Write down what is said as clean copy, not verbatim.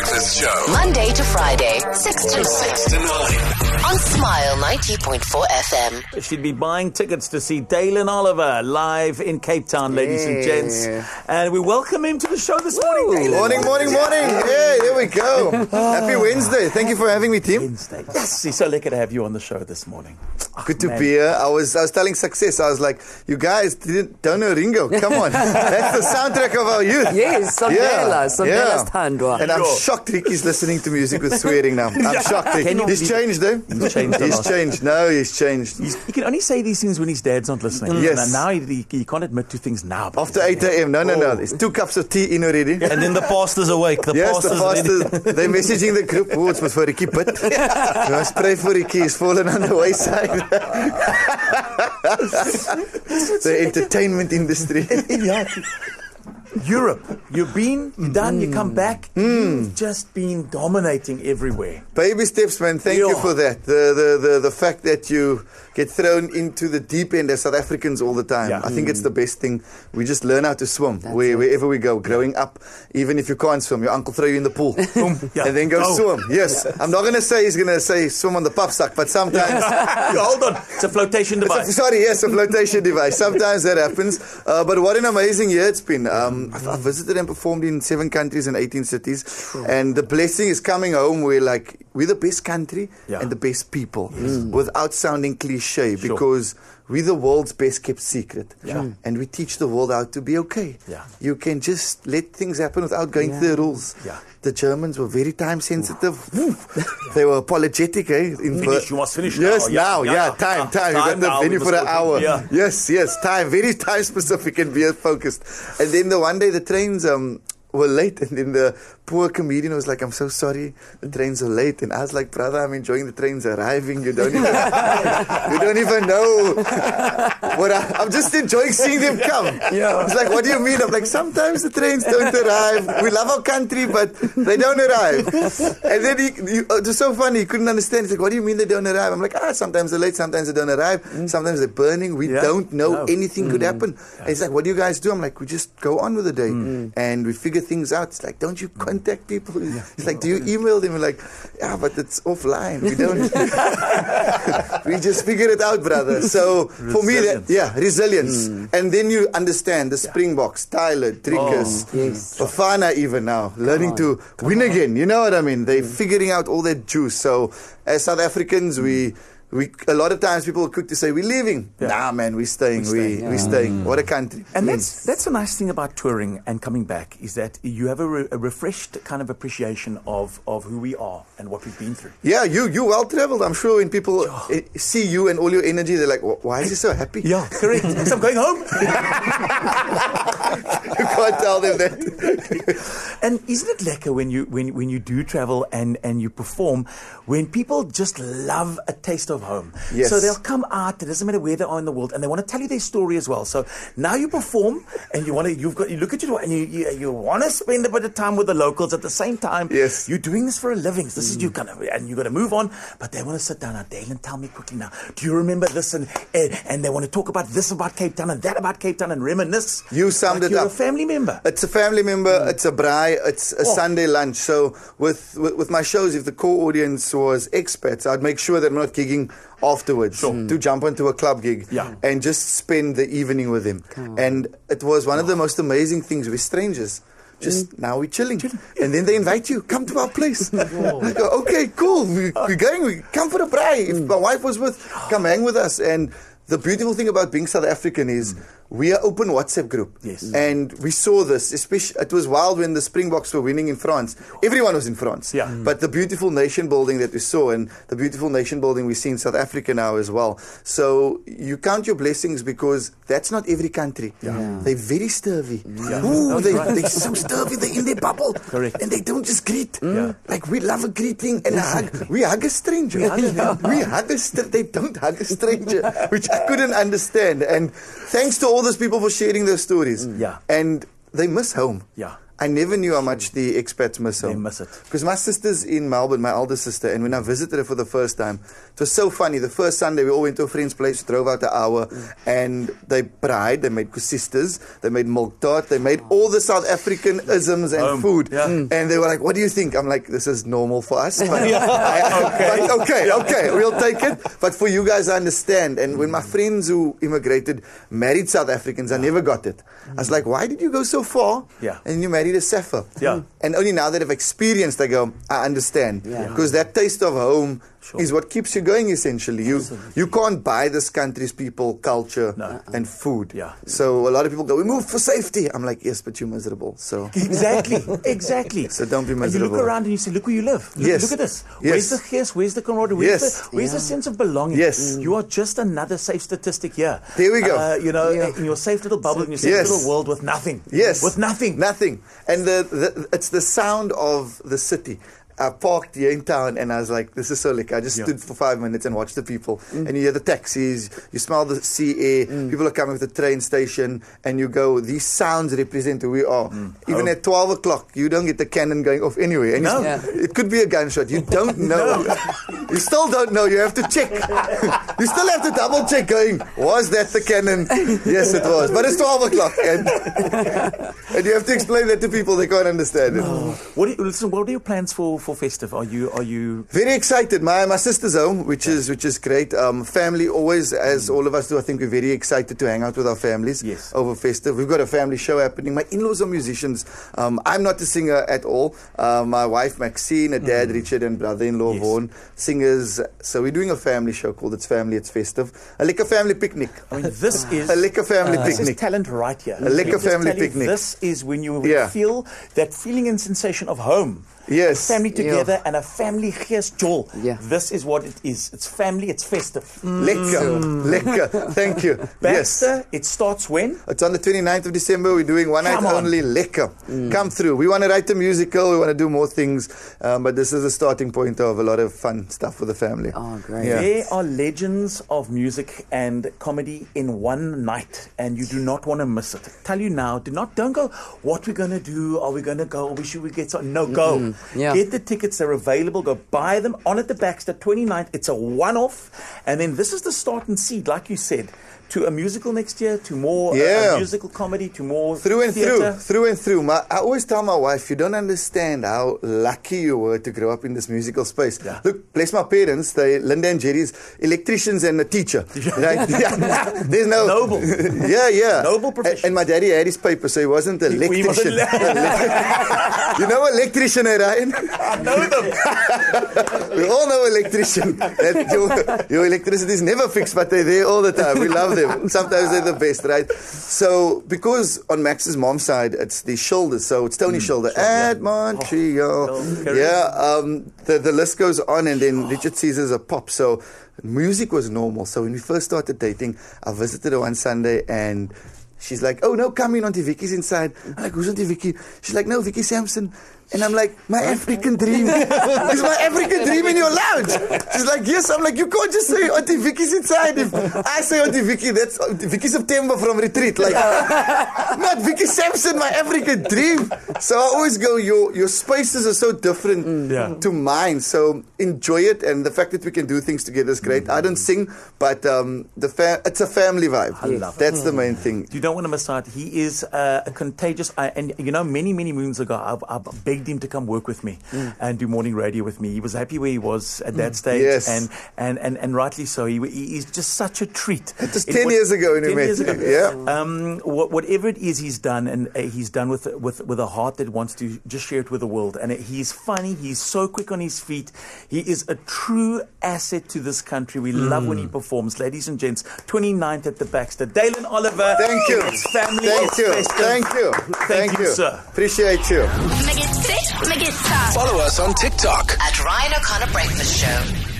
Breakfast Show. Monday to Friday, 6 to 9. 6 to 9. On Smile 90.4 FM. She'd be buying tickets to see Dalen Oliver live in Cape Town, ladies and gents. And we welcome him to the show this morning, Dalen. Morning. Hey, there we go. Happy Wednesday. Thank you for having me, team. Wednesday. Yes, it's so lucky to have you on the show this morning. Good to be here. I was telling Success, I was like, you guys don't know Ringo. Come on. That's the soundtrack of our youth. Yes, Sondela's Thandwa. And I'm shocked Ricky's listening to music with swearing now. I'm shocked. He's changed, eh? He's changed. He's changed. No, he's changed. He can only say these things when his dad's not listening. Yes. And now he can't admit to things now. After 8 a.m. No. There's 2 cups of tea in already. And then the pastor's awake. The pastor, they're messaging the group. It's for Ricky Pitt. You must pray for Ricky. He's fallen on the wayside. The entertainment industry. Europe, you've done, you come back, you've just been dominating everywhere. Baby steps, man. Thank you for that. The fact that you get thrown into the deep end as South Africans all the time. Yeah. I think it's the best thing. We just learn how to swim wherever we go. Growing up, even if you can't swim, your uncle throw you in the pool. Boom, and then go swim. Yes. I'm not going to say he's going to say swim on the puff suck, but sometimes... Hold on. It's a flotation device. A flotation device. Sometimes that happens. But what an amazing year it's been. I've visited and performed in 7 countries and 18 cities. And the blessing is coming home where we're the best country and the best people. Without sounding cliche, because we're the world's best kept secret. And we teach the world how to be okay. You can just let things happen without going through the rules. The Germans were very time sensitive. They were apologetic, eh? You must finish yes, now. Time. You got the venue for an hour. Yes, time. Very time specific and beer focused. And then one day the trains were late, and then the poor comedian was like, I'm so sorry, the trains are late. And I was like, brother, I'm enjoying the trains arriving. You don't even know what I'm just enjoying seeing them come. It's like, what do you mean? I'm like, sometimes the trains don't arrive. We love our country, but they don't arrive. And then it was so funny, he couldn't understand. He's like, what do you mean they don't arrive? I'm like, sometimes they're late, sometimes they don't arrive, sometimes they're burning. We don't know anything could happen. And he's like, what do you guys do? I'm like, we just go on with the day and we figure things out. It's like, don't you contact people? It's like, do you email them? We're like, but it's offline. We don't. We just figure it out, brother. So for me, resilience. And then you understand the Springboks, Tyler, Trickers, Bafana even now, learning to win again. You know what I mean? They're figuring out all that juice. So as South Africans, we a lot of times people are quick to say, we're leaving. Nah, man, we're staying. We're staying. What a country. And that's the nice thing about touring and coming back, is that you have a refreshed kind of appreciation of who we are and what we've been through. Yeah, you well-traveled. I'm sure when people see you and all your energy, they're like, why is he so happy? Yeah, correct. So I'm going home. You can't tell them that. And isn't it lekker when you do travel and you perform, when people just love a taste of home. Yes. So they'll come out, it doesn't matter where they are in the world, and they want to tell you their story as well. So now you perform and you look at you and you want to spend a bit of time with the locals at the same time. Yes. You're doing this for a living. This is you kind of, and you got to move on, but they want to sit down. Now, Dalen, tell me quickly now, do you remember this? And they want to talk about this about Cape Town and that about Cape Town and reminisce. You summed it you're up. A family member. It's a family member. It's a braai. It's a Sunday lunch. So with my shows, if the core audience was expats, I'd make sure that I'm not gigging afterwards to jump onto a club gig and just spend the evening with him. And it was one of the most amazing things. We're strangers. Just now we're chilling. And then they invite you, come to our place. I go, okay, cool. We're going. We come for a braai. If my wife was with, come hang with us. And the beautiful thing about being South African is we are open WhatsApp group. Yes. And we saw this, especially, it was wild when the Springboks were winning in France. Everyone was in France. Yeah. But the beautiful nation building that we saw, and the beautiful nation building we see in South Africa now as well. So you count your blessings, because that's not every country. They're very scurvy. They're so scurvy, they're in their bubble. Correct. And they don't just greet. Like, we love a greeting and a hug. We hug a stranger. They don't hug a stranger, which I couldn't understand. And thanks to all those people for sharing their stories. Yeah. And they miss home. Yeah. I never knew how much the expats miss home. They miss it. Because my sister's in Melbourne, my older sister, and when I visited her for the first time, it was so funny. The first Sunday, we all went to a friend's place, drove out an hour, and they braai, they made kusistas, they made milk tart, they made all the South African isms and food. Yeah. And they were like, what do you think? I'm like, this is normal for us. But okay, we'll take it. But for you guys, I understand. And when my friends who immigrated married South Africans, I never got it. I was like, why did you go so far? Yeah. And you married a Safa. Yeah. And only now that I've experienced, I go, I understand. Because that taste of home is what keeps you going, essentially. You can't buy this country's people, culture, and food. Yeah. So a lot of people go, we moved for safety. I'm like, yes, but you're miserable. So Exactly. So don't be And miserable. you look around and you say, look where you live. Yes. Look at this. Yes. Where's the gees? Where's the camaraderie? Where's the sense of belonging? Yes. You are just another safe statistic here. There we go. In your safe little bubble, in your safe little world with nothing. Yes. With nothing. Nothing. And it's the sound of the city. I parked here in town and I was like, this is so lick. I just stood for 5 minutes and watched the people. And you hear the taxis, you smell the sea air, people are coming to the train station, and you go, these sounds represent who we are. Even at 12 o'clock, you don't get the cannon going off anyway. And it could be a gunshot. You don't know. You still don't know. You have to check. You still have to double check going, was that the cannon? Yes, it was. But it's 12 o'clock. And you have to explain that to people. They can't understand it. What are your plans for festive? Are you very excited? My sister's home, which is great. Family always, as all of us do. I think we're very excited to hang out with our families over festive. We've got a family show happening. My in-laws are musicians. I'm not a singer at all. My wife Maxine, her dad Richard, and brother-in-law Vaughan, singers. So we're doing a family show called It's Family, It's Festive. A liquor family picnic. I mean, this is a liquor family picnic. This is talent right here. A liquor family picnic. This is when you feel that feeling and sensation of home. Yes. A family together and a family gees jol. Yeah. This is what it is. It's family, it's festive. Lekker. Thank you. Baxter, it starts when? It's on the 29th of December. We're doing one night only. Lekker. Come through. We want to write a musical. We want to do more things. But this is the starting point of a lot of fun stuff for the family. Oh, great. Yeah. There are legends of music and comedy in one night, and you do not want to miss it. Tell you now, don't go, what we're going to do, are we going to go, or should we get some? No, go. Yeah. Get the tickets, they're available, go buy them on at the Baxter 29th. It's a one-off, and then this is the start and seed, like you said, to a musical next year, to more musical comedy, to more through and theater. through. I always tell my wife, you don't understand how lucky you were to grow up in this musical space. Yeah. Look, bless my parents, they Linda and Jerry's electricians and a teacher. Right? There's no noble. Noble profession. And my daddy had his paper, so he wasn't an electrician. You know electrician, Ryan? I know them. We all know electrician. Your electricity is never fixed, but they're there all the time. We love them. Sometimes they're the best, right? So, because on Max's mom's side, it's the shoulders. So, it's Tony Shoulder at Montreal. The list goes on, and then Richard Caesar's a pop. So, music was normal. So, when we first started dating, I visited her one Sunday, and she's like, oh, no, come in, Auntie Vicky's inside. I'm like, who's Auntie Vicky? She's like, no, Vicky Sampson. And I'm like, my African dream. Is my African dream in your lounge? She's like, yes. I'm like, you can't just say Auntie Vicky's inside. If I say Auntie Vicky, that's Vicky September from Retreat. Like, not Vicky Sampson, my African dream. So I always go, your spaces are so different to mine. So enjoy it. And the fact that we can do things together is great. I don't sing, but it's a family vibe. I love That's the main thing. You don't want to miss out. He is a contagious, and many moons ago, I begged him to come work with me and do morning radio with me. He was happy where he was at that stage, and rightly so. He's just such a treat. Just 10 years ago when we met. Yeah. Whatever it is he's done, and he's done with a heart that wants to just share it with the world. And he's funny. He's so quick on his feet. He is a true asset to this country. We love when he performs. Ladies and gents, 29th at the Baxter. Dalen Oliver. Thank you. It's family. Thank you. Festive. Thank you, sir. Appreciate you. Make it fit, make it tough. Follow us on TikTok At Ryan O'Connor Breakfast Show.